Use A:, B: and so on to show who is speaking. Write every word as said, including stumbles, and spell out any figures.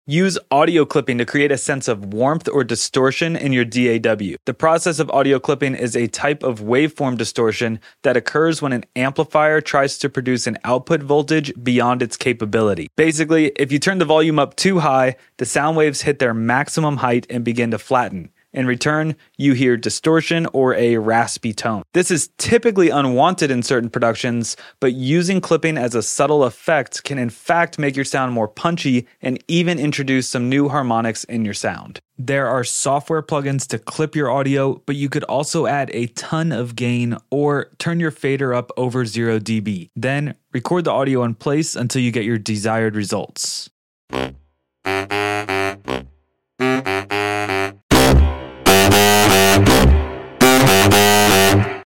A: Use audio clipping to create a sense of warmth or distortion in your D A W. The process of audio clipping is a type of waveform distortion that occurs when an amplifier tries to produce an output voltage beyond its capability. Basically, if you turn the volume up too high, the sound waves hit their maximum height and begin to flatten. In return, you hear distortion or a raspy tone. This is typically unwanted in certain productions, but using clipping as a subtle effect can in fact make your sound more punchy and even introduce some new harmonics in your sound. There are software plugins to clip your audio, but you could also add a ton of gain or turn your fader up over zero decibels. Then record the audio in place until you get your desired results.